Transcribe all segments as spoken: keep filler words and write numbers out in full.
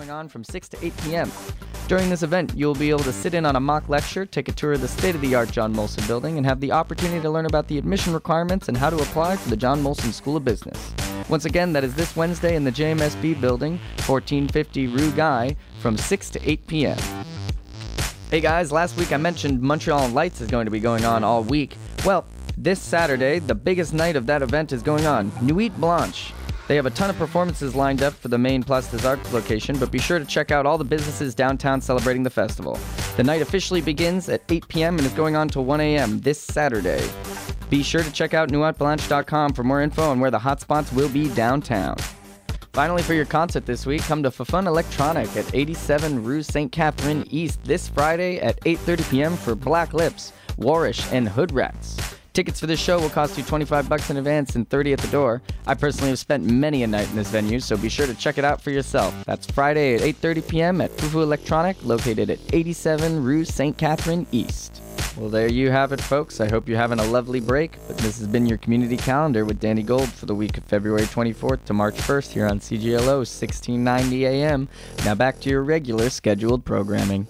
going on from six to eight p.m. During this event, you'll be able to sit in on a mock lecture, take a tour of the state-of-the-art John Molson building, and have the opportunity to learn about the admission requirements and how to apply for the John Molson School of Business. Once again, that is this Wednesday in the J M S B building, fourteen fifty Rue Guy, from six to eight p.m. Hey guys, last week I mentioned Montreal Lights is going to be going on all week. Well, this Saturday, the biggest night of that event is going on, Nuit Blanche. They have a ton of performances lined up for the main Place des Arts location, but be sure to check out all the businesses downtown celebrating the festival. The night officially begins at eight p.m. and is going on till one a.m. this Saturday. Be sure to check out nuit blanche dot com for more info on where the hotspots will be downtown. Finally, for your concert this week, come to Fafun Electronic at eighty-seven Rue Saint Catherine East this Friday at eight thirty p.m. for Black Lips, Warish, and Hood Rats. Tickets for this show will cost you twenty-five bucks in advance and thirty at the door. I personally have spent many a night in this venue, so be sure to check it out for yourself. That's Friday at eight thirty p.m. at Fufu Electronic, located at eighty-seven Rue Saint Catherine East. Well, there you have it, folks. I hope you're having a lovely break. But this has been your community calendar with Danny Gold for the week of February twenty-fourth to March first here on C G L O sixteen ninety A M. Now back to your regular scheduled programming.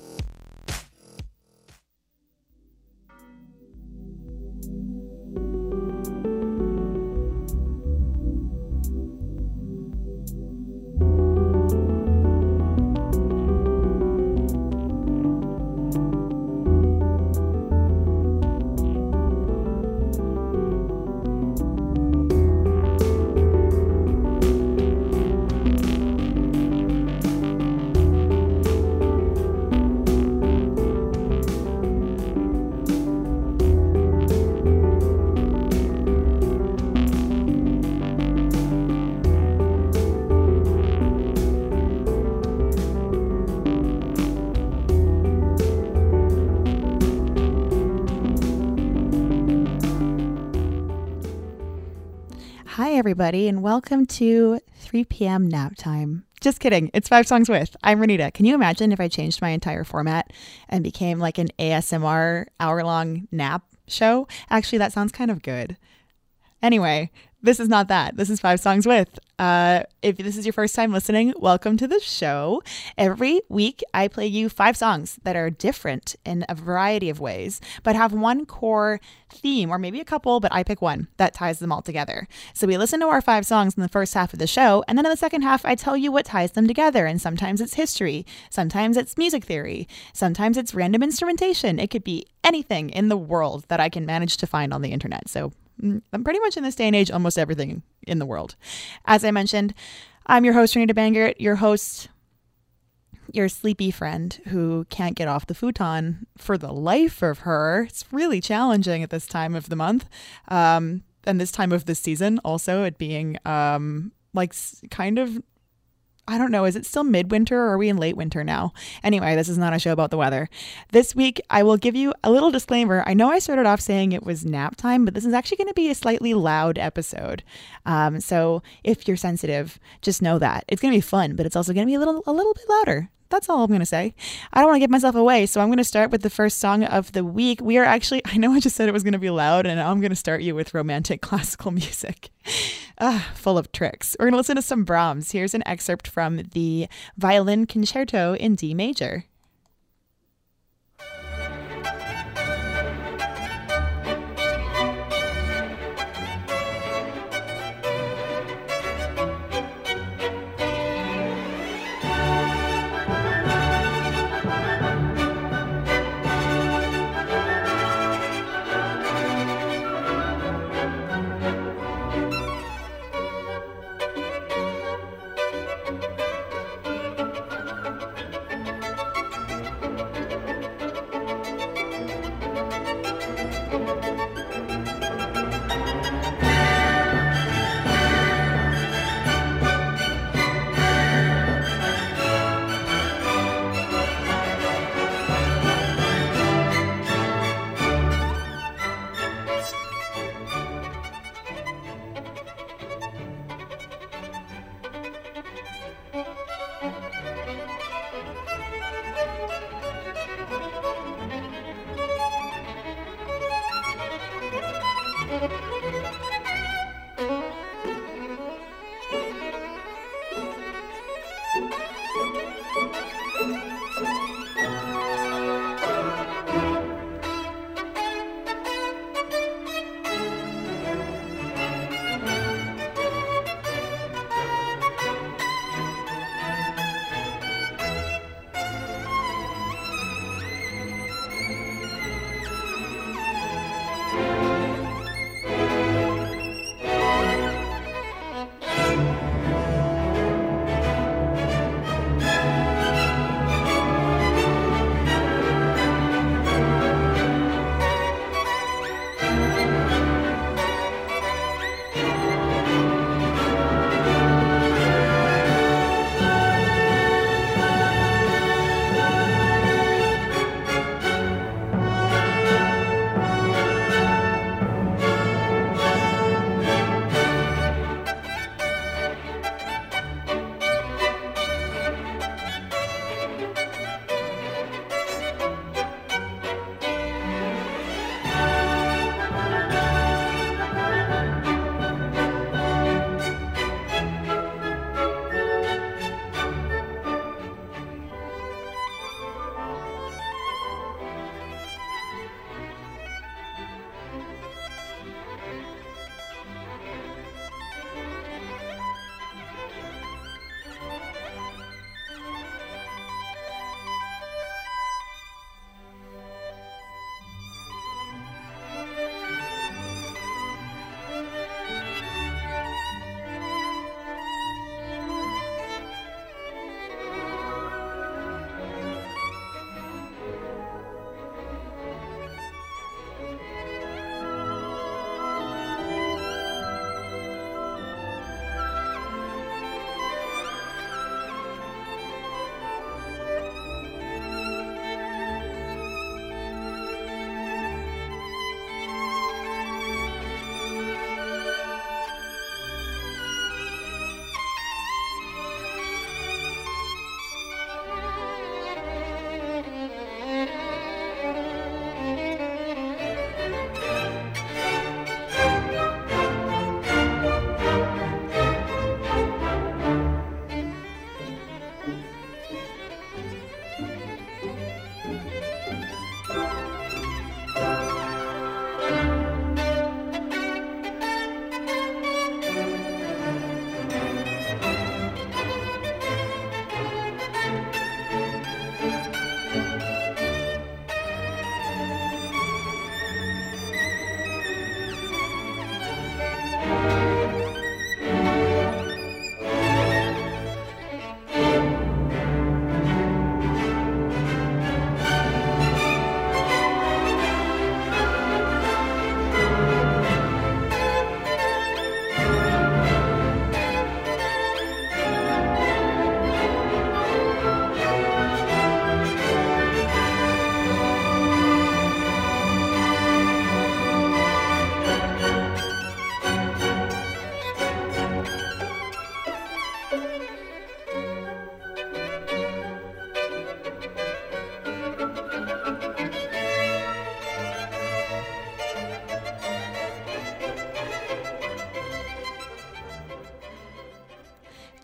Hi, everybody, and welcome to three p.m. nap time. Just kidding. It's Five Songs With. I'm Renita. Can you imagine if I changed my entire format and became like an A S M R hour-long nap show? Actually, that sounds kind of good. Anyway, this is not that. This is Five Songs With. Uh, if this is your first time listening, welcome to the show. Every week, I play you five songs that are different in a variety of ways, but have one core theme, or maybe a couple, but I pick one that ties them all together. So we listen to our five songs in the first half of the show, and then in the second half, I tell you what ties them together. And sometimes it's history, sometimes it's music theory, sometimes it's random instrumentation. It could be anything in the world that I can manage to find on the internet. So I'm pretty much in this day and age, almost everything in the world. As I mentioned, I'm your host, Renita Bangert, your host, your sleepy friend who can't get off the futon for the life of her. It's really challenging at this time of the month. Um, and this time of the season also, it being um, like kind of, I don't know, is it still midwinter or are we in late winter now? Anyway, this is not a show about the weather. This week, I will give you a little disclaimer. I know I started off saying it was nap time, but this is actually going to be a slightly loud episode. Um, so if you're sensitive, just know that. It's going to be fun, but it's also going to be a little, a little bit louder. That's all I'm going to say. I don't want to give myself away, so I'm going to start with the first song of the week. We are actually, I know I just said it was going to be loud, and now I'm going to start you with romantic classical music. Ah, full of tricks. We're going to listen to some Brahms. Here's an excerpt from the Violin Concerto in D major.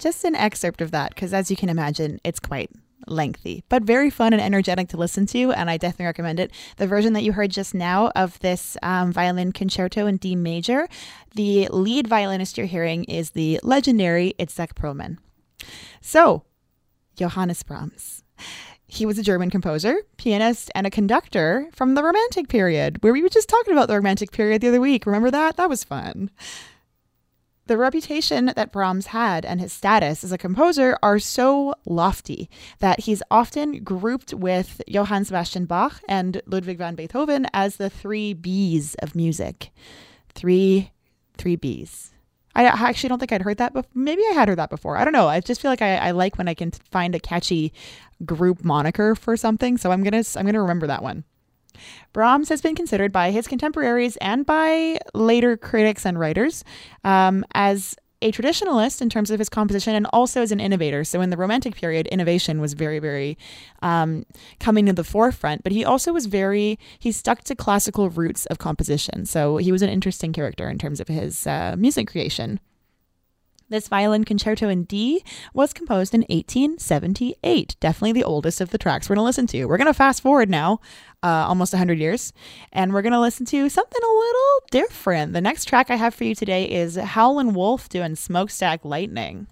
just an excerpt of that, because as you can imagine, it's quite lengthy, but very fun and energetic to listen to, and I definitely recommend it. The version that you heard just now of this um, violin concerto in D major, the lead violinist you're hearing is the legendary Itzhak Perlman. So, Johannes Brahms. He was a German composer, pianist, and a conductor from the Romantic period, where we were just talking about the Romantic period the other week. Remember that? That was fun. The reputation that Brahms had and his status as a composer are so lofty that he's often grouped with Johann Sebastian Bach and Ludwig van Beethoven as the three B's of music. Three, three B's. I actually don't think I'd heard that before. Maybe I had heard that before. I don't know. I just feel like I, I like when I can find a catchy group moniker for something. So I'm gonna I'm gonna remember that one. Brahms has been considered by his contemporaries and by later critics and writers um, as a traditionalist in terms of his composition and also as an innovator. So in the Romantic period, innovation was very, very um, coming to the forefront, but he also was very, he stuck to classical roots of composition. So he was an interesting character in terms of his uh, music creation. This violin concerto in D was composed in eighteen seventy-eight, definitely the oldest of the tracks we're going to listen to. We're going to fast forward now, uh, almost one hundred years, and we're going to listen to something a little different. The next track I have for you today is Howlin' Wolf doing Smokestack Lightning.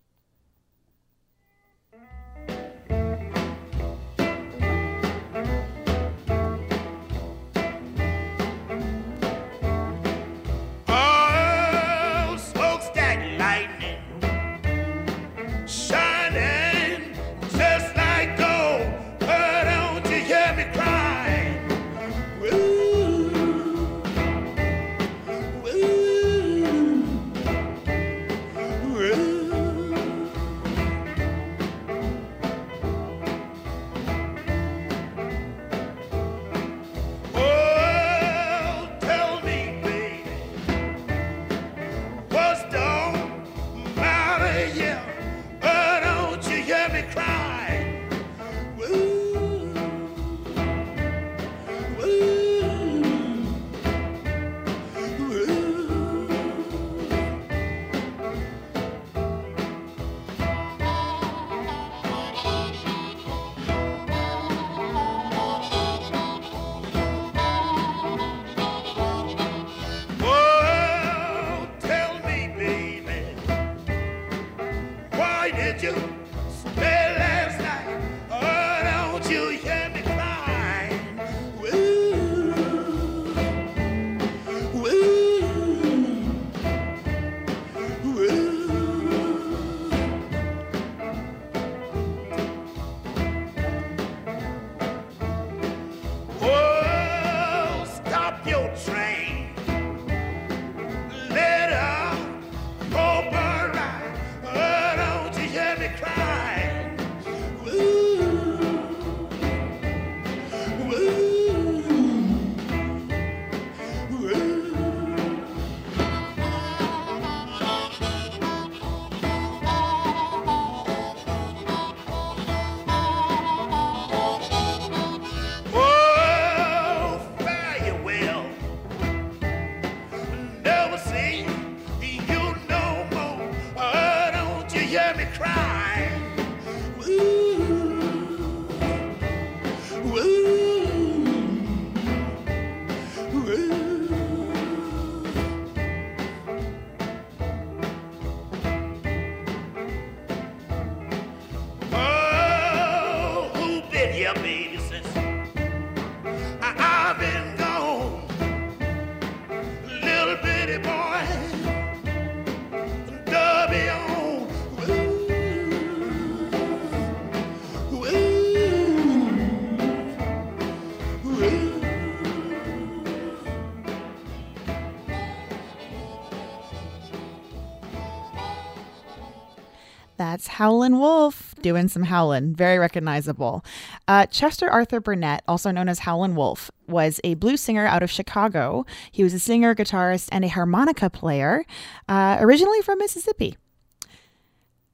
That's Howlin' Wolf doing some howlin'. Very recognizable. Uh, Chester Arthur Burnett, also known as Howlin' Wolf, was a blues singer out of Chicago. He was a singer, guitarist, and a harmonica player, uh, originally from Mississippi.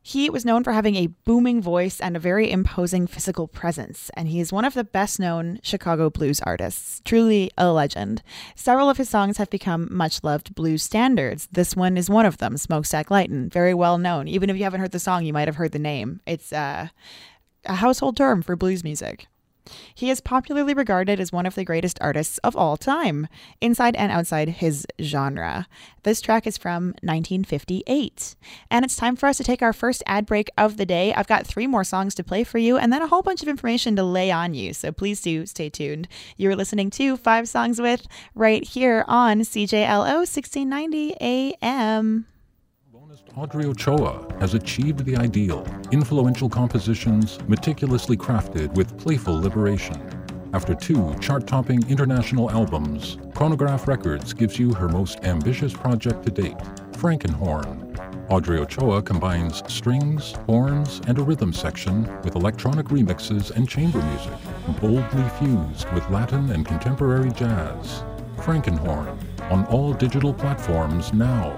He was known for having a booming voice and a very imposing physical presence, and he is one of the best-known Chicago blues artists, truly a legend. Several of his songs have become much-loved blues standards. This one is one of them, Smokestack Lightin', very well known. Even if you haven't heard the song, you might have heard the name. It's uh, a household term for blues music. He is popularly regarded as one of the greatest artists of all time, inside and outside his genre. This track is from nineteen fifty-eight. And it's time for us to take our first ad break of the day. I've got three more songs to play for you and then a whole bunch of information to lay on you. So please do stay tuned. You're listening to Five Songs With right here on C J L O sixteen ninety A M. Audrey Ochoa has achieved the ideal, influential compositions meticulously crafted with playful liberation. After two chart-topping international albums, Chronograph Records gives you her most ambitious project to date, Frankenhorn. Audrey Ochoa combines strings, horns, and a rhythm section with electronic remixes and chamber music, boldly fused with Latin and contemporary jazz. Frankenhorn, on all digital platforms now.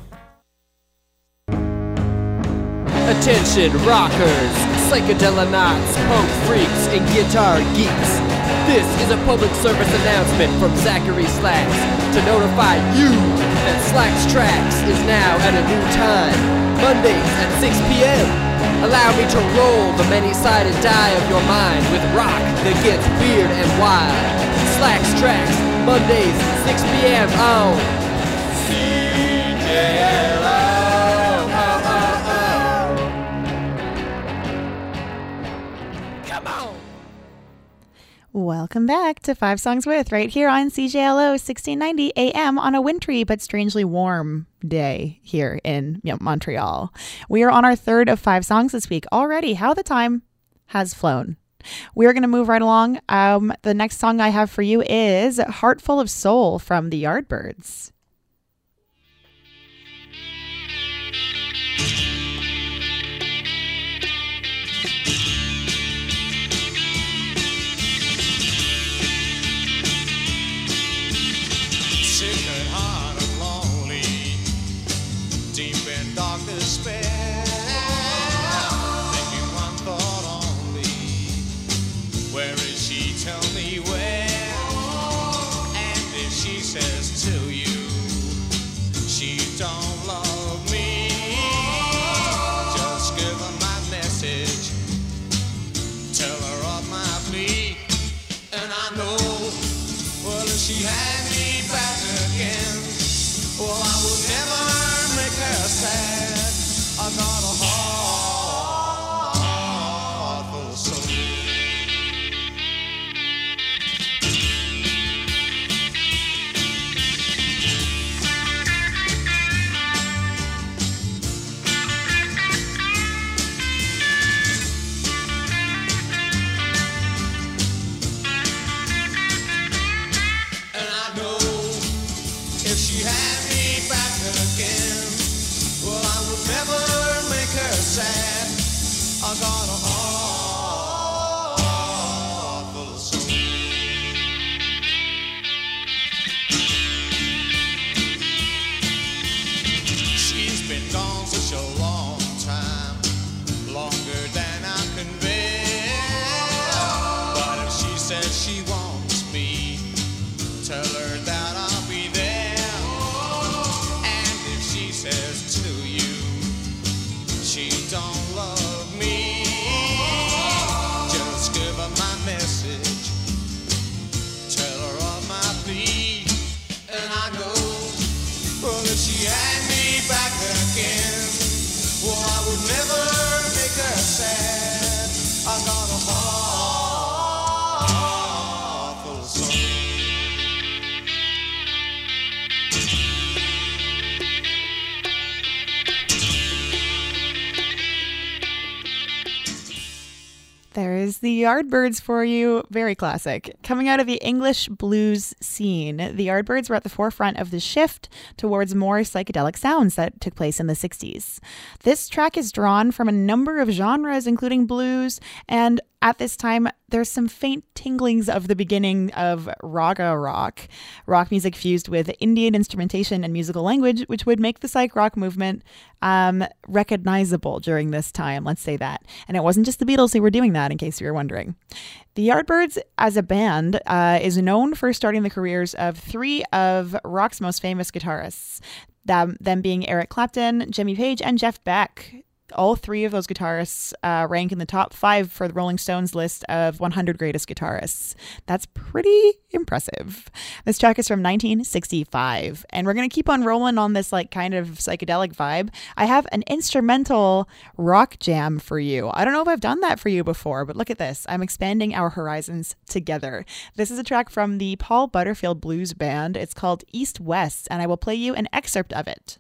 Attention rockers, psychedelinauts, punk freaks, and guitar geeks. This is a public service announcement from Zachary Slacks to notify you that Slacks Tracks is now at a new time, Mondays at six p.m. Allow me to roll the many-sided die of your mind with rock that gets weird and wild. Slacks Tracks, Mondays six p.m. on C J L O. Welcome back to Five Songs With right here on C J L O sixteen ninety A M on a wintry but strangely warm day here in you know, Montreal. We are on our third of five songs this week already. How the time has flown. We're going to move right along. Um, the next song I have for you is Heart Full of Soul from the Yardbirds. There's the Yardbirds for you. Very classic. Coming out of the English blues scene, the Yardbirds were at the forefront of the shift towards more psychedelic sounds that took place in the sixties. This track is drawn from a number of genres, including blues and at this time, there's some faint tinglings of the beginning of raga rock, rock music fused with Indian instrumentation and musical language, which would make the psych rock movement um, recognizable during this time. Let's say that. And it wasn't just the Beatles who were doing that, in case you were wondering. The Yardbirds, as a band, uh, is known for starting the careers of three of rock's most famous guitarists, them, them being Eric Clapton, Jimmy Page, and Jeff Beck. All three of those guitarists uh, rank in the top five for the Rolling Stones list of one hundred greatest guitarists. That's pretty impressive. This track is from nineteen sixty-five, and we're going to keep on rolling on this like kind of psychedelic vibe. I have an instrumental rock jam for you. I don't know if I've done that for you before, but look at this. I'm expanding our horizons together. This is a track from the Paul Butterfield Blues Band. It's called East West, and I will play you an excerpt of it.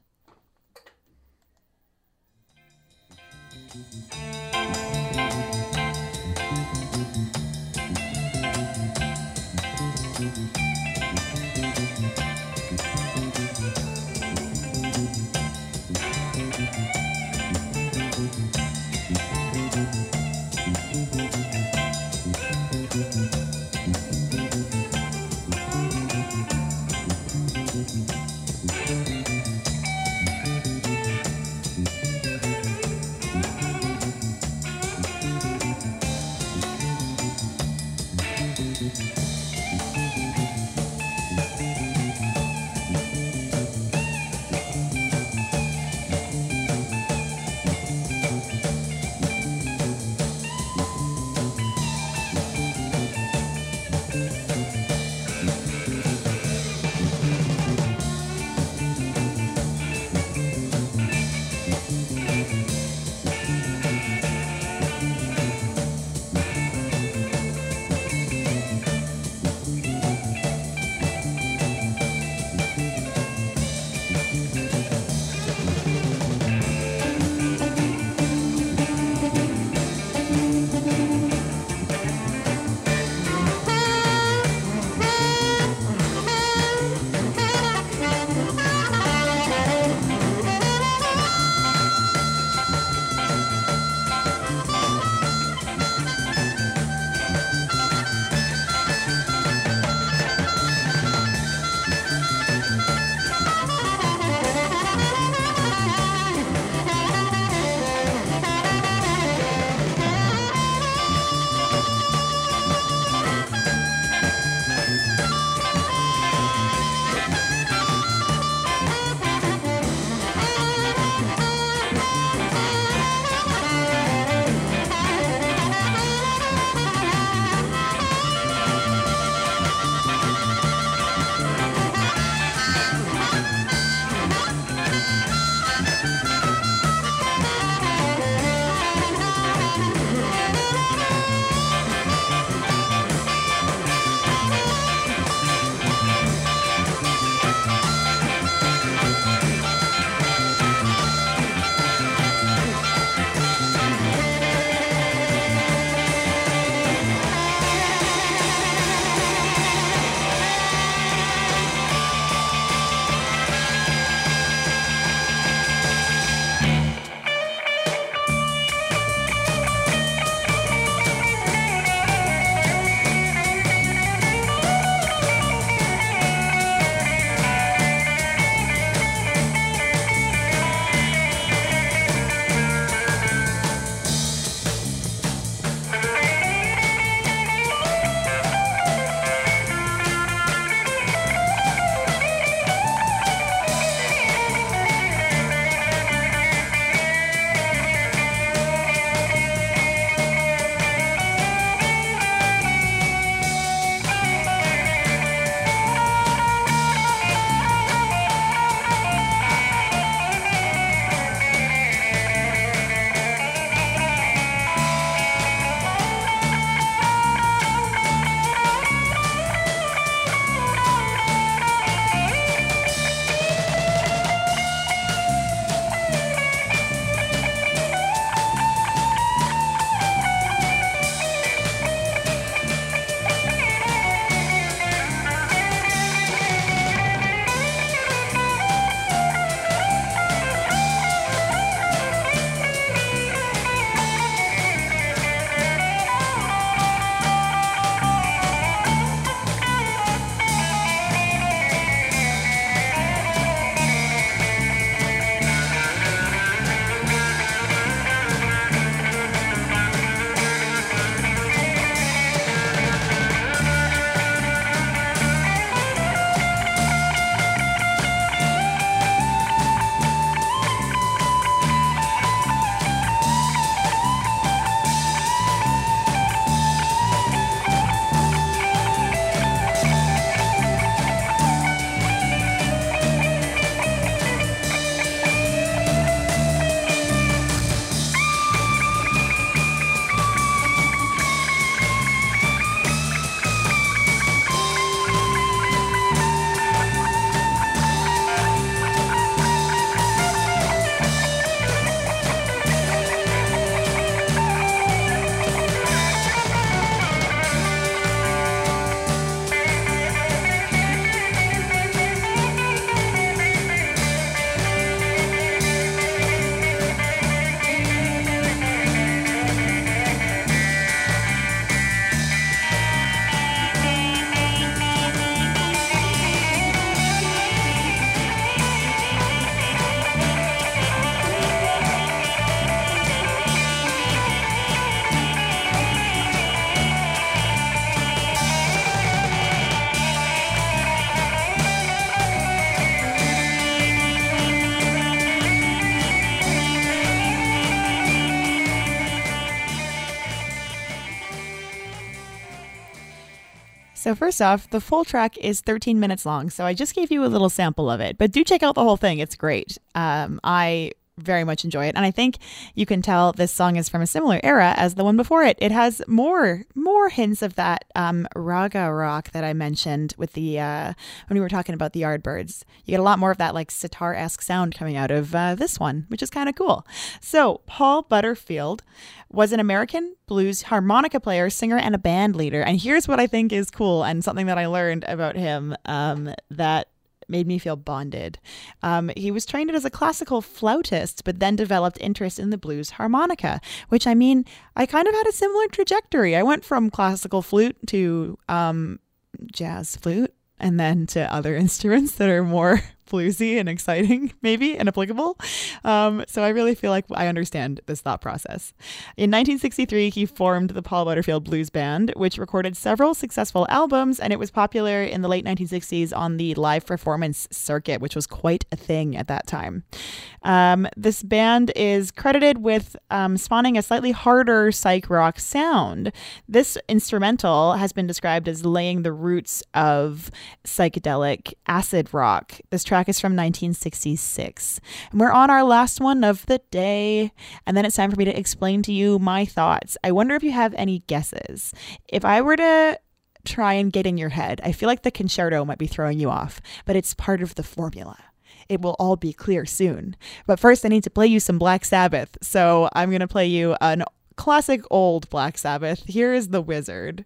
So first off, the full track is thirteen minutes long, so I just gave you a little sample of it, but do check out the whole thing. It's great. Um, I very much enjoy it, and I think you can tell this song is from a similar era as the one before it. It has more more hints of that um, raga rock that I mentioned with the uh, when we were talking about the Yardbirds. You get a lot more of that like sitar-esque sound coming out of uh, this one, which is kind of cool. So Paul Butterfield was an American blues harmonica player, singer, and a band leader. And here's what I think is cool and something that I learned about him um, that made me feel bonded. Um, he was trained as a classical flautist, but then developed interest in the blues harmonica, which I mean, I kind of had a similar trajectory. I went from classical flute to um, jazz flute, and then to other instruments that are more bluesy and exciting, maybe, and applicable. Um, so I really feel like I understand this thought process. In nineteen sixty-three, he formed the Paul Butterfield Blues Band, which recorded several successful albums, and it was popular in the late nineteen sixties on the live performance circuit, which was quite a thing at that time. Um, this band is credited with um, spawning a slightly harder psych rock sound. This instrumental has been described as laying the roots of psychedelic acid rock. This track is from nineteen sixty-six. And we're on our last one of the day. And then it's time for me to explain to you my thoughts. I wonder if you have any guesses. If I were to try and get in your head, I feel like the concerto might be throwing you off, but it's part of the formula. It will all be clear soon. But first, I need to play you some Black Sabbath. So I'm going to play you an classic old Black Sabbath. Here is The Wizard.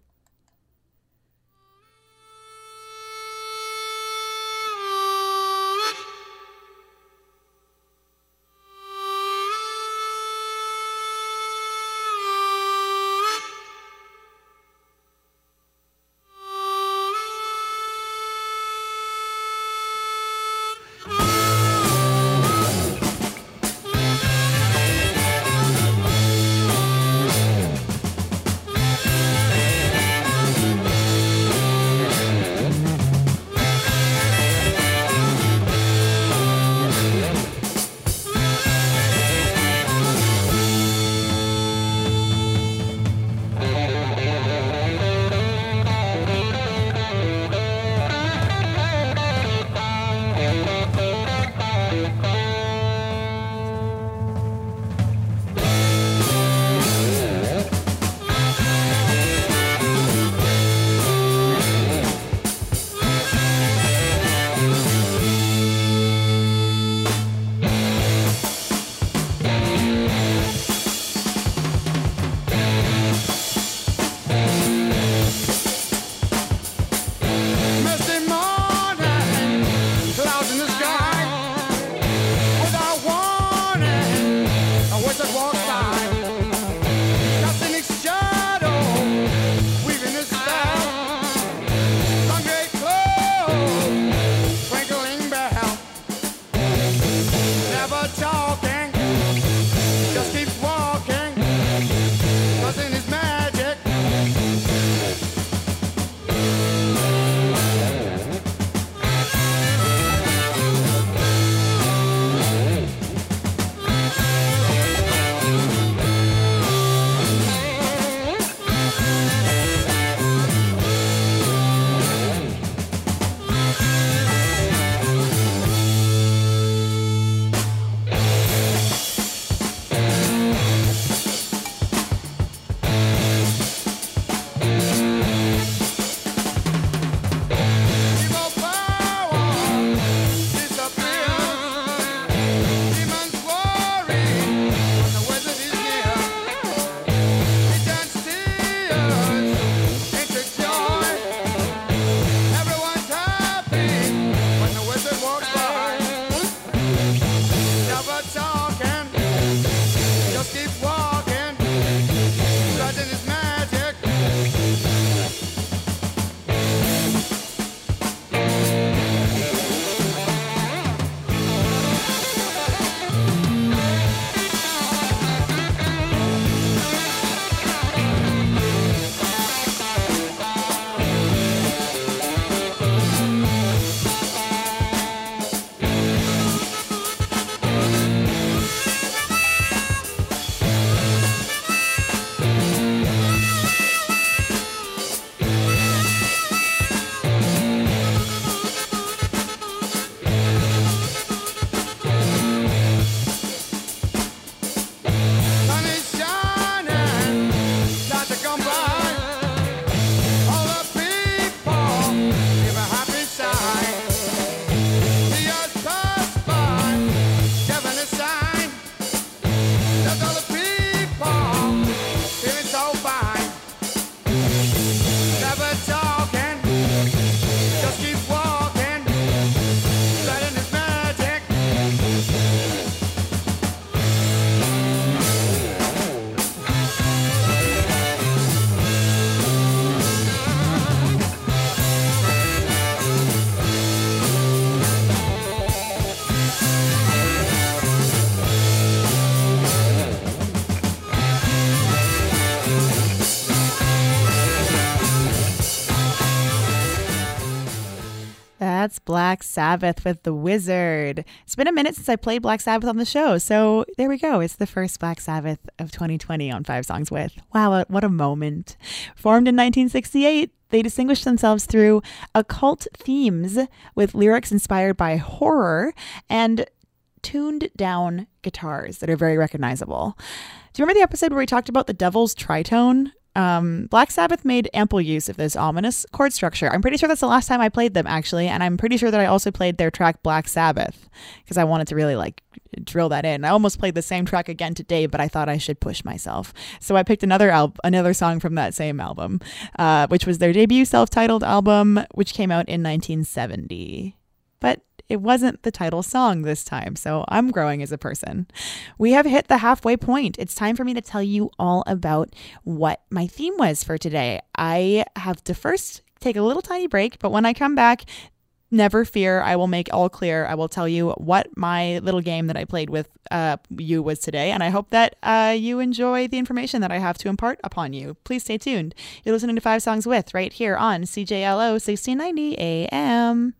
Black Sabbath with The Wizard. It's been a minute since I played Black Sabbath on the show, so there we go. It's the first Black Sabbath of twenty twenty on Five Songs With. Wow, what a moment. Formed in nineteen sixty-eight, they distinguished themselves through occult themes with lyrics inspired by horror and tuned down guitars that are very recognizable. Do you remember the episode where we talked about the Devil's Tritone? Um, Black Sabbath made ample use of this ominous chord structure. I'm pretty sure that's the last time I played them, actually, and I'm pretty sure that I also played their track Black Sabbath because I wanted to really like drill that in. I almost played the same track again today, but I thought I should push myself. So I picked another al- another song from that same album, uh, which was their debut self-titled album, which came out in nineteen seventy. But it wasn't the title song this time, so I'm growing as a person. We have hit the halfway point. It's time for me to tell you all about what my theme was for today. I have to first take a little tiny break, but when I come back, never fear, I will make all clear. I will tell you what my little game that I played with uh, you was today, and I hope that uh, you enjoy the information that I have to impart upon you. Please stay tuned. You're listening to Five Songs With right here on C J L O sixteen ninety A M.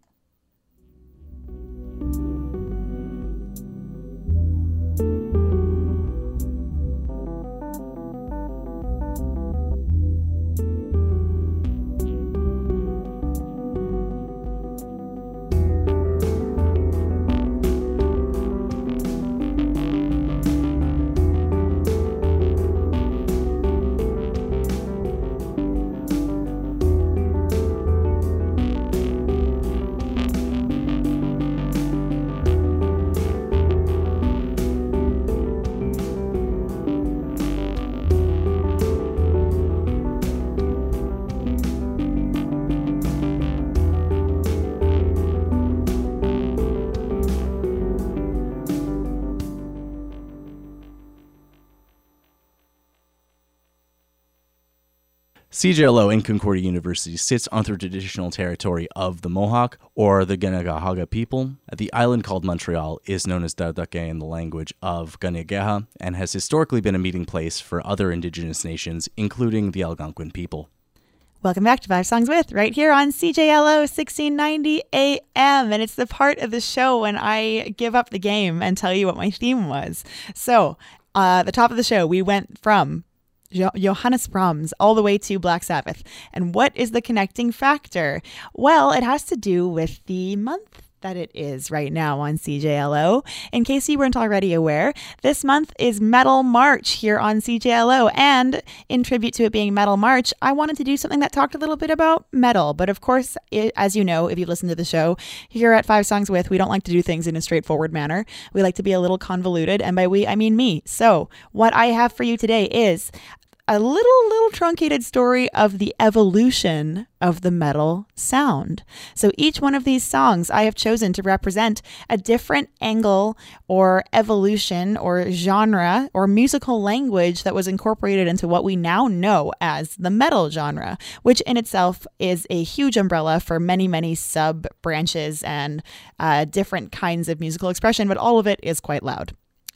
C J L O in Concordia University sits on the traditional territory of the Mohawk, or the Ganagahaga people. The island called Montreal is known as Dardake in the language of Ganegeha, and has historically been a meeting place for other indigenous nations, including the Algonquin people. Welcome back to Five Songs With, right here on C J L O sixteen ninety A M. And it's the part of the show when I give up the game and tell you what my theme was. So, uh, the top of the show, we went from Jo- Johannes Brahms all the way to Black Sabbath. And what is the connecting factor? Well, it has to do with the month that it is right now on C J L O. In case you weren't already aware, this month is Metal March here on C J L O. And in tribute to it being Metal March, I wanted to do something that talked a little bit about metal. But of course, it, as you know, if you listen to the show, here at Five Songs With, we don't like to do things in a straightforward manner. We like to be a little convoluted. And by we, I mean me. So what I have for you today is a little, little truncated story of the evolution of the metal sound. So each one of these songs I have chosen to represent a different angle or evolution or genre or musical language that was incorporated into what we now know as the metal genre, which in itself is a huge umbrella for many, many sub branches and uh, different kinds of musical expression, but all of it is quite loud,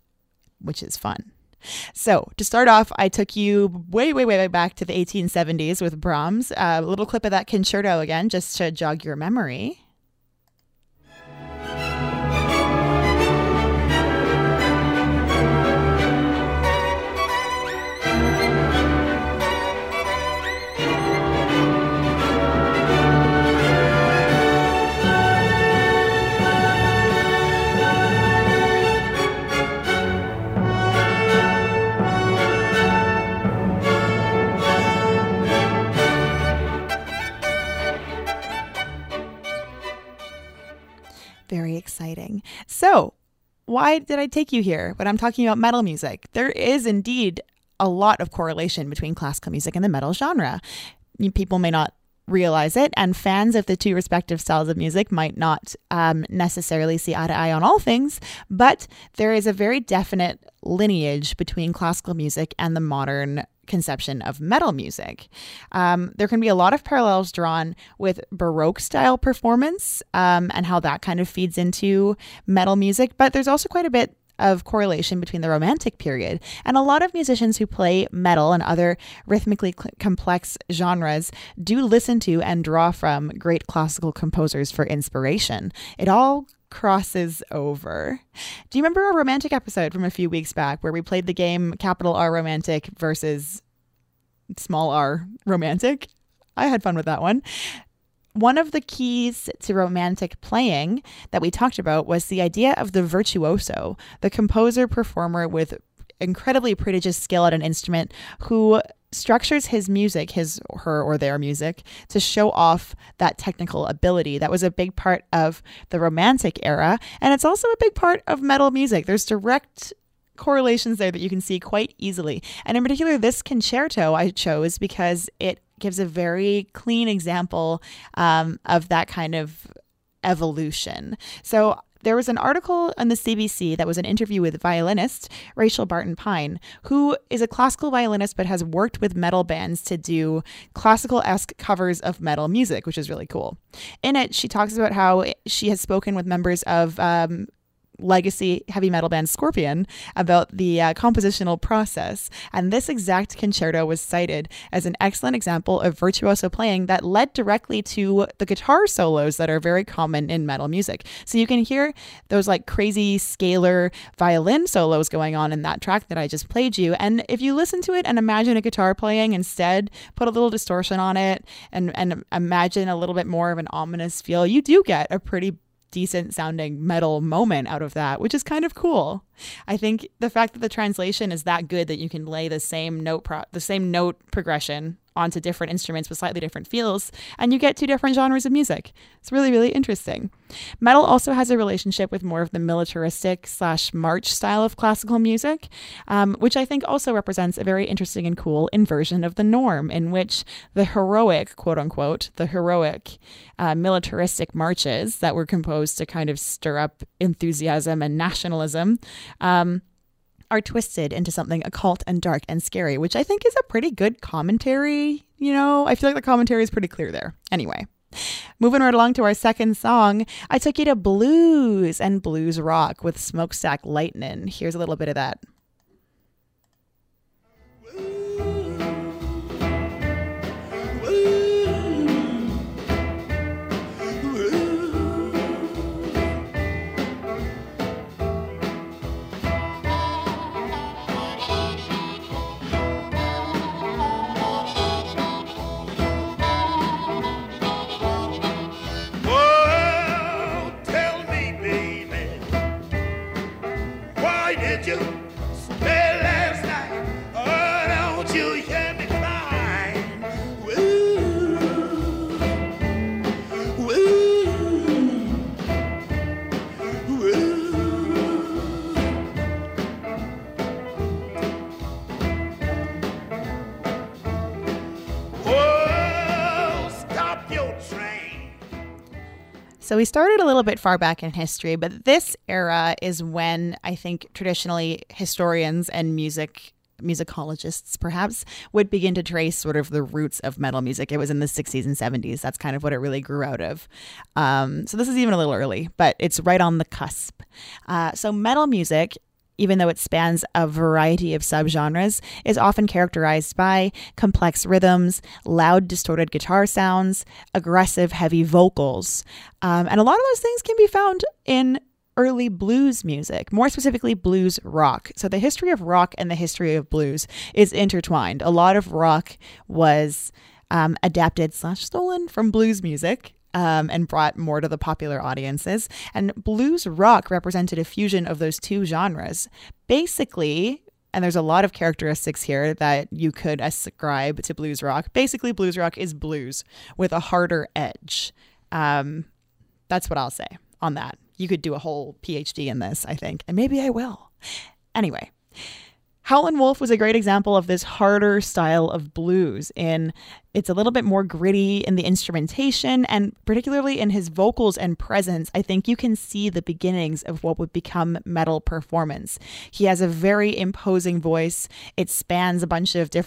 which is fun. So to start off, I took you way, way, way back to the eighteen seventies with Brahms. Uh, a little clip of that concerto again, just to jog your memory. Very exciting. So why did I take you here when I'm talking about metal music? There is indeed a lot of correlation between classical music and the metal genre. People may not realize it, and fans of the two respective styles of music might not um, necessarily see eye to eye on all things, but there is a very definite lineage between classical music and the modern conception of metal music. Um, there can be a lot of parallels drawn with Baroque style performance um, and how that kind of feeds into metal music, but there's also quite a bit of correlation between the Romantic period. And a lot of musicians who play metal and other rhythmically cl- complex genres do listen to and draw from great classical composers for inspiration. It all crosses over. Do you remember our Romantic episode from a few weeks back where we played the game capital R Romantic versus small r Romantic? I had fun with that one. One of the keys to Romantic playing that we talked about was the idea of the virtuoso, the composer performer with incredibly prodigious skill at an instrument who structures his music, his, her, or their music, to show off that technical ability. That was a big part of the Romantic era, and it's also a big part of metal music. There's direct correlations there that you can see quite easily. And in particular, this concerto I chose because it gives a very clean example um, of that kind of evolution. So there was an article on the C B C that was an interview with violinist Rachel Barton Pine, who is a classical violinist but has worked with metal bands to do classical-esque covers of metal music, which is really cool. In it, she talks about how she has spoken with members of um, legacy heavy metal band Scorpion about the uh, compositional process. And this exact concerto was cited as an excellent example of virtuoso playing that led directly to the guitar solos that are very common in metal music. So you can hear those like crazy scalar violin solos going on in that track that I just played you. And if you listen to it and imagine a guitar playing instead, put a little distortion on it and, and imagine a little bit more of an ominous feel, you do get a pretty decent sounding metal moment out of that, which is kind of cool. I think the fact that the translation is that good that you can lay the same note pro- the same note progression onto different instruments with slightly different feels, and you get two different genres of music. It's really, really interesting. Metal also has a relationship with more of the militaristic slash march style of classical music, um, which I think also represents a very interesting and cool inversion of the norm, in which the heroic, quote unquote, the heroic uh, militaristic marches that were composed to kind of stir up enthusiasm and nationalism um, are twisted into something occult and dark and scary, which I think is a pretty good commentary. You know, I feel like the commentary is pretty clear there. Anyway, moving right along to our second song, I took you to blues and blues rock with Smokestack Lightning. Here's a little bit of that. So we started a little bit far back in history, but this era is when I think traditionally historians and music musicologists perhaps would begin to trace sort of the roots of metal music. It was in the sixties and seventies. That's kind of what it really grew out of. Um, so this is even a little early, but it's right on the cusp. Uh, so metal music, even though it spans a variety of subgenres, is often characterized by complex rhythms, loud, distorted guitar sounds, aggressive, heavy vocals. Um, and a lot of those things can be found in early blues music, more specifically blues rock. So the history of rock and the history of blues is intertwined. A lot of rock was um, adapted slash stolen from blues music. Um, and brought more to the popular audiences. And blues rock represented a fusion of those two genres. Basically, and there's a lot of characteristics here that you could ascribe to blues rock. Basically, blues rock is blues with a harder edge. Um, that's what I'll say on that. You could do a whole PhD in this, I think, and maybe I will. Anyway, Howlin' Wolf was a great example of this harder style of blues. In it's a little bit more gritty in the instrumentation, and particularly in his vocals and presence, I think you can see the beginnings of what would become metal performance. He has a very imposing voice. It spans a bunch of different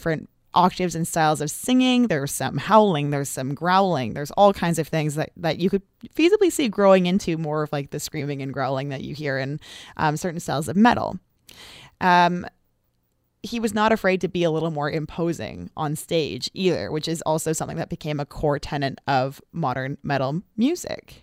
octaves and styles of singing. There's some howling. There's some growling. There's all kinds of things that, that you could feasibly see growing into more of like the screaming and growling that you hear in um, certain styles of metal. Um, he was not afraid to be a little more imposing on stage either, which is also something that became a core tenet of modern metal music.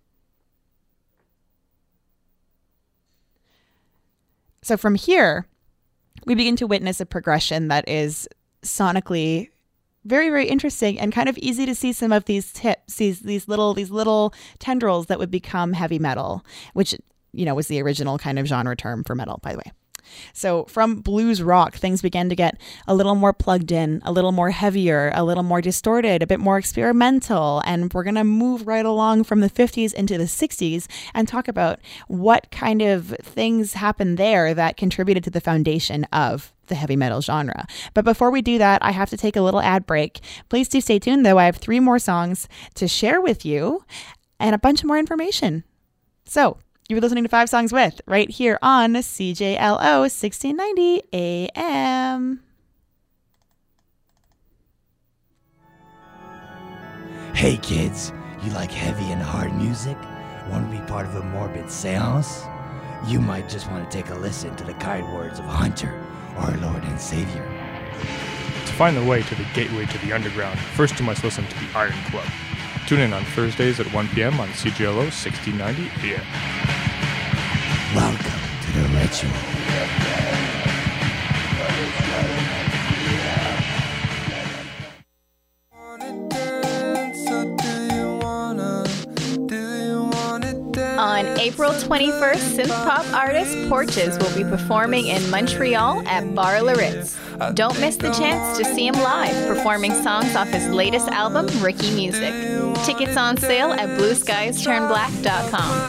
So from here, we begin to witness a progression that is sonically very, very interesting and kind of easy to see some of these tips, these these little these little tendrils that would become heavy metal, which, you know, was the original kind of genre term for metal, by the way. So from blues rock, things began to get a little more plugged in, a little more heavier, a little more distorted, a bit more experimental. And we're going to move right along from the fifties into the sixties and talk about what kind of things happened there that contributed to the foundation of the heavy metal genre. But before we do that, I have to take a little ad break. Please do stay tuned, though. I have three more songs to share with you and a bunch more information. So you were listening to Five Songs With right here on C J L O sixteen ninety A M. Hey kids, you like heavy and hard music? Want to be part of a morbid seance? You might just want to take a listen to the kind words of Hunter, our Lord and Savior. To find the way to the gateway to the underground, first you must listen to the Iron Club. Tune in on Thursdays at one p.m. on C J L O sixteen ninety A M. Welcome to the ritual. On April twenty-first, synth-pop artist Porches will be performing in Montreal at Bar Le Ritz. Don't miss the chance to see him live, performing songs off his latest album, Ricky Music. Tickets on sale at blue skies turn black dot com.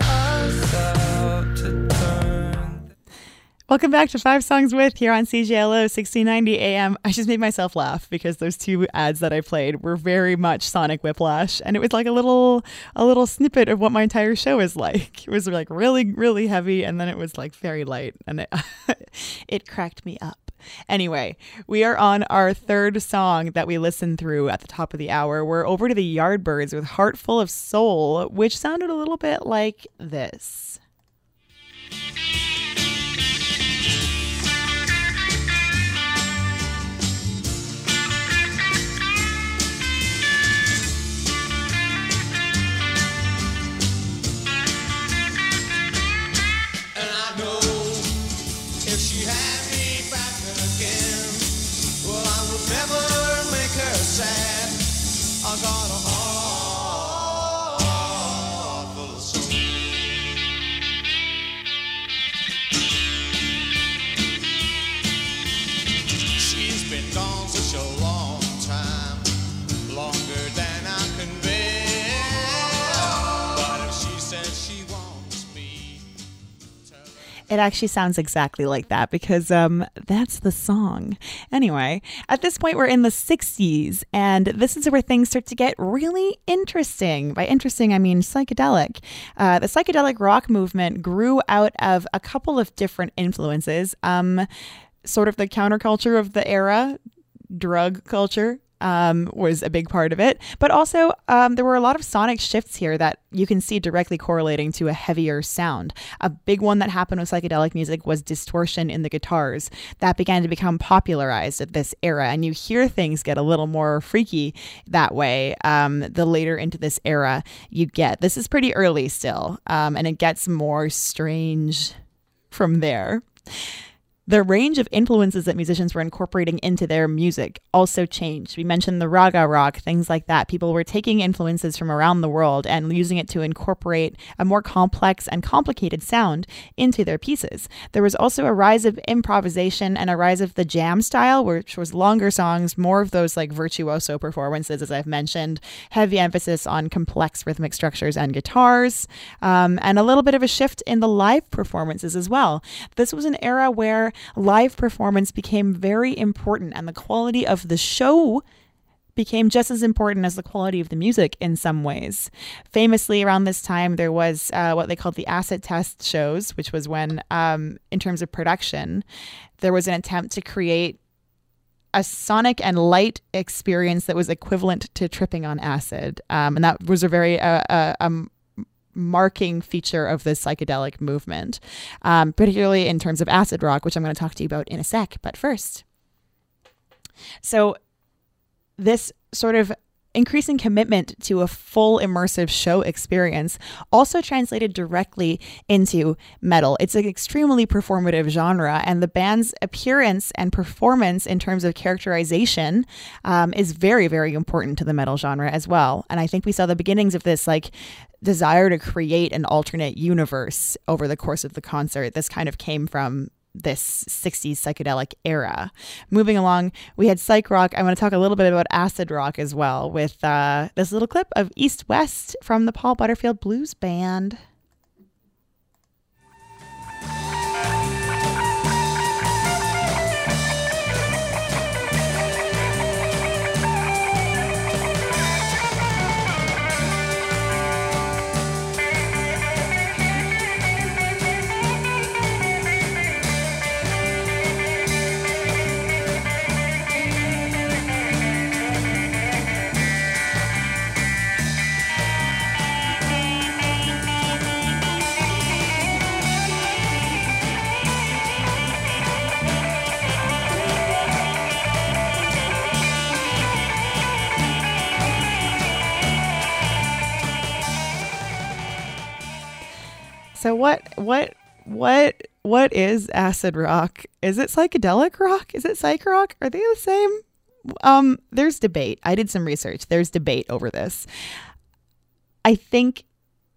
Welcome back to Five Songs With here on C J L O sixteen ninety A M. I just made myself laugh because those two ads that I played were very much Sonic Whiplash, and it was like a little a little snippet of what my entire show is like. It was like really, really heavy, and then it was like very light, and it, it cracked me up. Anyway, we are on our third song that we listened through at the top of the hour. We're over to the Yardbirds with Heart Full of Soul, which sounded a little bit like this. It actually sounds exactly like that because um, that's the song. Anyway, at this point, we're in the sixties, and this is where things start to get really interesting. By interesting, I mean psychedelic. Uh, the psychedelic rock movement grew out of a couple of different influences, um, sort of the counterculture of the era, drug culture. Um, was a big part of it. But also, um, there were a lot of sonic shifts here that you can see directly correlating to a heavier sound. A big one that happened with psychedelic music was distortion in the guitars. That began to become popularized at this era, and you hear things get a little more freaky that way um, the later into this era you get. This is pretty early still, um, and it gets more strange from there. The range of influences that musicians were incorporating into their music also changed. We mentioned the raga rock, things like that. People were taking influences from around the world and using it to incorporate a more complex and complicated sound into their pieces. There was also a rise of improvisation and a rise of the jam style, which was longer songs, more of those like virtuoso performances, as I've mentioned, heavy emphasis on complex rhythmic structures and guitars, um, and a little bit of a shift in the live performances as well. This was an era where live performance became very important, and the quality of the show became just as important as the quality of the music in some ways. Famously, around this time, there was uh, what they called the acid test shows, which was when, um, in terms of production, there was an attempt to create a sonic and light experience that was equivalent to tripping on acid. Um, and that was a very uh, uh, um, marking feature of this psychedelic movement, um, particularly in terms of acid rock, which I'm going to talk to you about in a sec. But first, so this sort of increasing commitment to a full immersive show experience also translated directly into metal. It's an extremely performative genre, and the band's appearance and performance in terms of characterization um, is very, very important to the metal genre as well. And I think we saw the beginnings of this like desire to create an alternate universe over the course of the concert. This kind of came from this sixties psychedelic era. Moving along, we had psych rock. I want to talk a little bit about acid rock as well with uh, this little clip of East West from the Paul Butterfield Blues Band. So what what what what is acid rock? Is it psychedelic rock? Is it psych rock? Are they the same? Um, there's debate. I did some research. There's debate over this. I think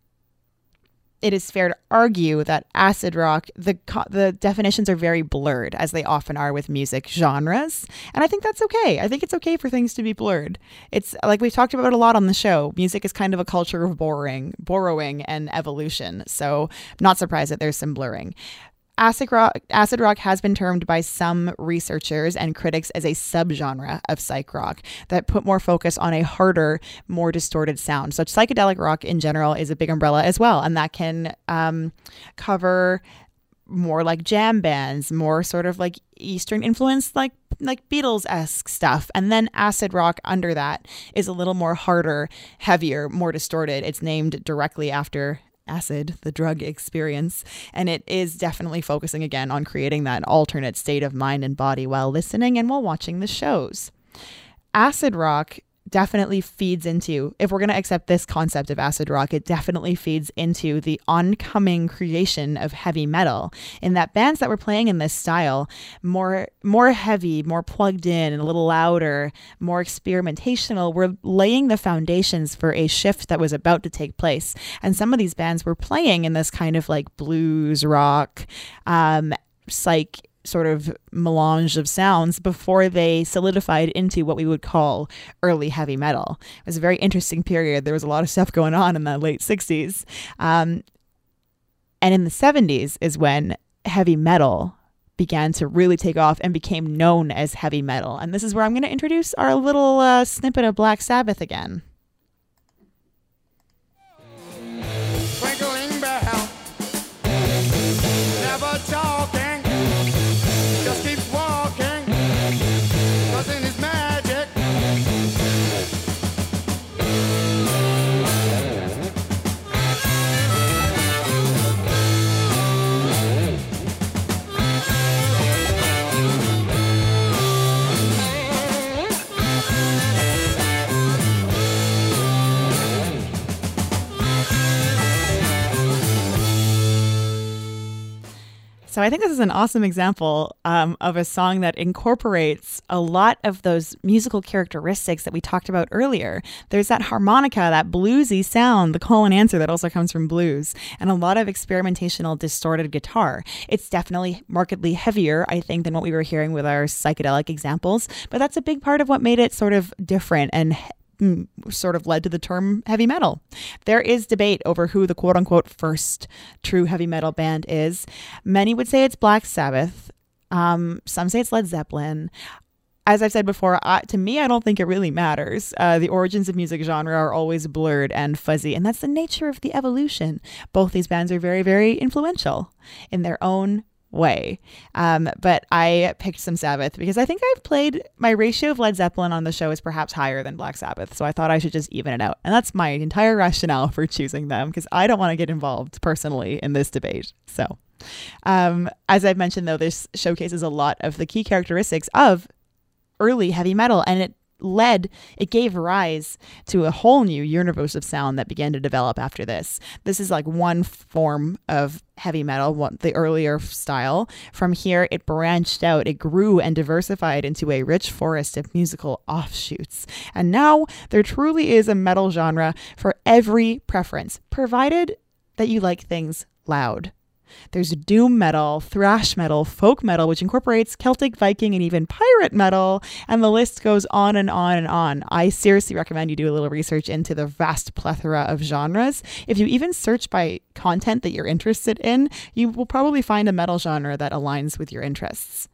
it is fair to argue that acid rock, the the definitions are very blurred, as they often are with music genres. And I think that's okay. I think it's okay for things to be blurred. It's like we've talked about a lot on the show. Music is kind of a culture of borrowing, borrowing and evolution. So I'm not surprised that there's some blurring. Acid rock, acid rock has been termed by some researchers and critics as a subgenre of psych rock that put more focus on a harder, more distorted sound. So psychedelic rock in general is a big umbrella as well, and that can um, cover more like jam bands, more sort of like Eastern influence, like like Beatles-esque stuff. And then acid rock under that is a little more harder, heavier, more distorted. It's named directly after acid, the drug experience, and it is definitely focusing again on creating that alternate state of mind and body while listening and while watching the shows. Acid rock definitely feeds into, if we're going to accept this concept of acid rock, it definitely feeds into the oncoming creation of heavy metal, in that bands that were playing in this style, more more heavy, more plugged in and a little louder, more experimentational, were laying the foundations for a shift that was about to take place. And some of these bands were playing in this kind of like blues rock, um, psych sort of melange of sounds before they solidified into what we would call early heavy metal. It was a very interesting period. There was a lot of stuff going on in the late sixties. Um, and in the seventies is when heavy metal began to really take off and became known as heavy metal. And this is where I'm going to introduce our little uh, snippet of Black Sabbath again. Twinkling bell, never talking. Just keeps walking, cause in his magic. So I think this is an awesome example um, of a song that incorporates a lot of those musical characteristics that we talked about earlier. There's that harmonica, that bluesy sound, the call and answer that also comes from blues, and a lot of experimentational distorted guitar. It's definitely markedly heavier, I think, than what we were hearing with our psychedelic examples, but that's a big part of what made it sort of different and sort of led to the term heavy metal. There is debate over who the quote unquote first true heavy metal band is. Many would say it's Black Sabbath. Um, some say it's Led Zeppelin. As I've said before, I, to me, I don't think it really matters. Uh, the origins of music genre are always blurred and fuzzy, and that's the nature of the evolution. Both these bands are very, very influential in their own way. Um, but I picked some Sabbath because I think I've played, my ratio of Led Zeppelin on the show is perhaps higher than Black Sabbath. So I thought I should just even it out. And that's my entire rationale for choosing them, because I don't want to get involved personally in this debate. So um, as I've mentioned, though, this showcases a lot of the key characteristics of early heavy metal, and it led, it gave rise to a whole new universe of sound that began to develop after this. This is like one form of heavy metal, what the earlier style. From here, it branched out, it grew and diversified into a rich forest of musical offshoots. And now there truly is a metal genre for every preference, provided that you like things loud. There's doom metal, thrash metal, folk metal, which incorporates Celtic, Viking, and even pirate metal, and the list goes on and on and on. I seriously recommend you do a little research into the vast plethora of genres. If you even search by content that you're interested in, you will probably find a metal genre that aligns with your interests.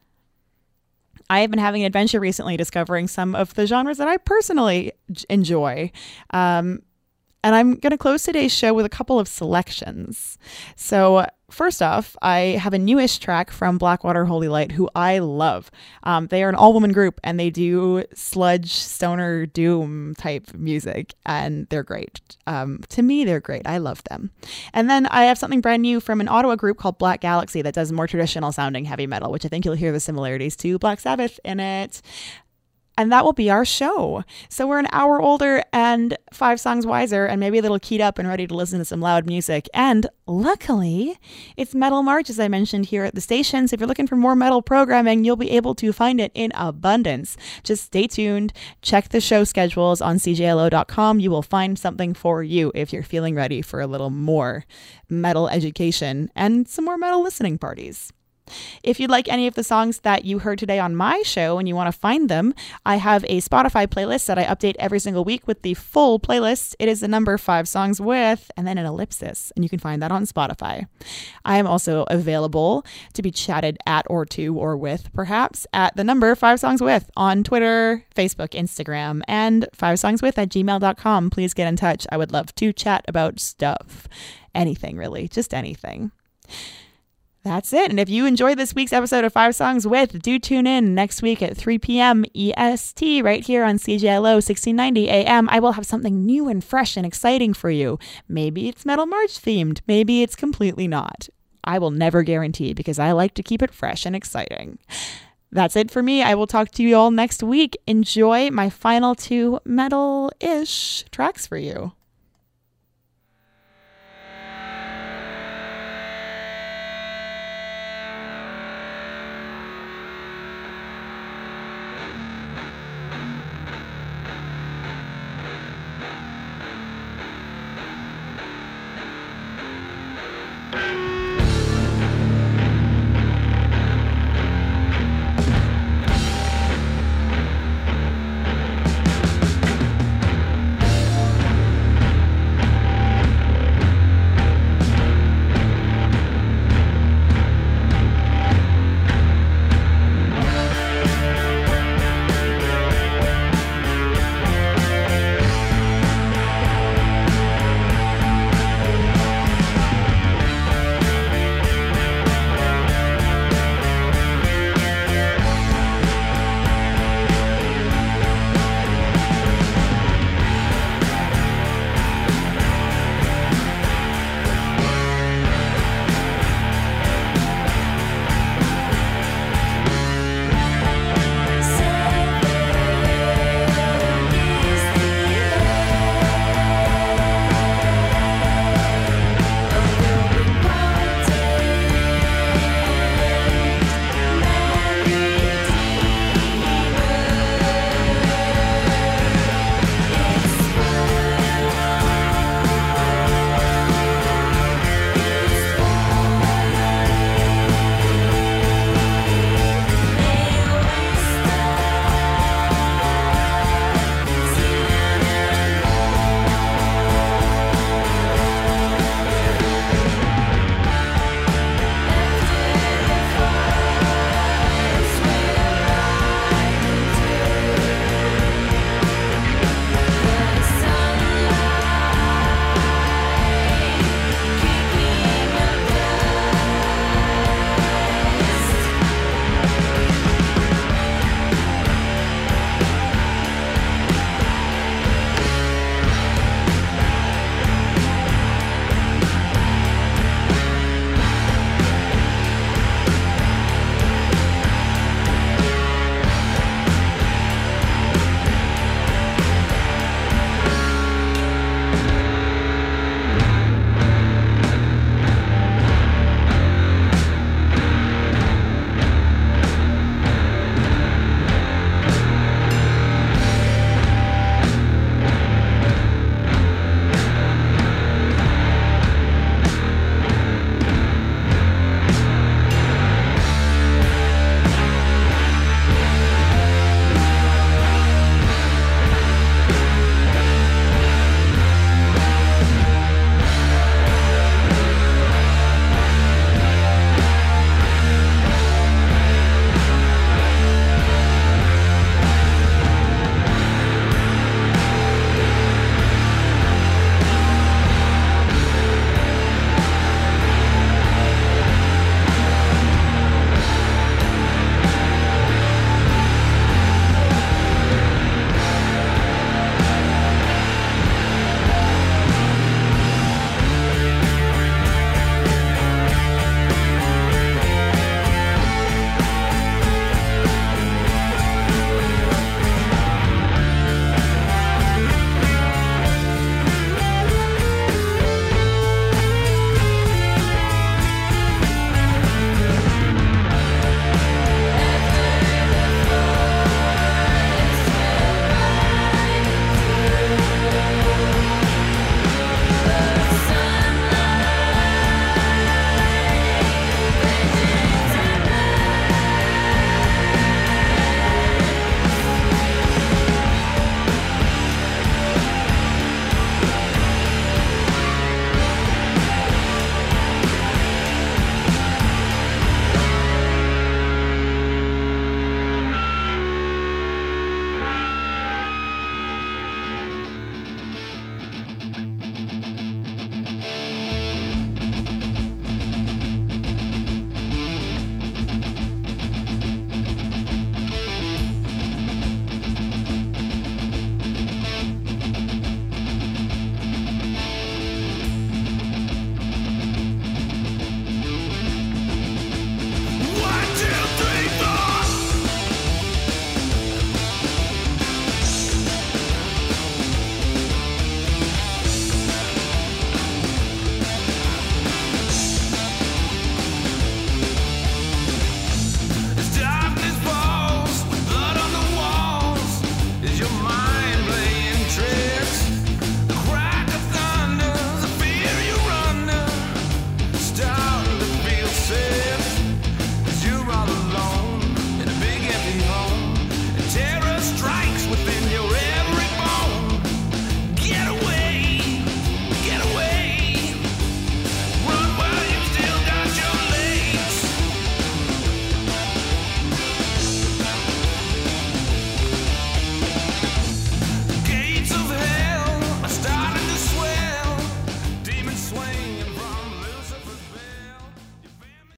I have been having an adventure recently discovering some of the genres that I personally enjoy. Um, And I'm going to close today's show with a couple of selections. So first off, I have a newish track from Blackwater Holy Light, who I love. Um, they are an all-woman group, and they do sludge, stoner, doom type music, and they're great. Um, to me, they're great. I love them. And then I have something brand new from an Ottawa group called Black Galaxy that does more traditional sounding heavy metal, which I think you'll hear the similarities to Black Sabbath in it. And that will be our show. So we're an hour older and five songs wiser, and maybe a little keyed up and ready to listen to some loud music. And luckily, it's Metal March, as I mentioned, here at the station. So if you're looking for more metal programming, you'll be able to find it in abundance. Just stay tuned. Check the show schedules on C J L O dot com. You will find something for you if you're feeling ready for a little more metal education and some more metal listening parties. If you'd like any of the songs that you heard today on my show and you want to find them, I have a Spotify playlist that I update every single week with the full playlist. It is the number five songs with, and then an ellipsis, and you can find that on Spotify. I am also available to be chatted at or to or with, perhaps, at the number five songs with on Twitter, Facebook, Instagram, and five songs with at gmail dot com. Please get in touch. I would love to chat about stuff. Anything, really. Just anything. That's it. And if you enjoyed this week's episode of Five Songs With, do tune in next week at three p.m. E S T right here on C J L O sixteen ninety A M. I will have something new and fresh and exciting for you. Maybe it's Metal March themed. Maybe it's completely not. I will never guarantee, because I like to keep it fresh and exciting. That's it for me. I will talk to you all next week. Enjoy my final two metal-ish tracks for you.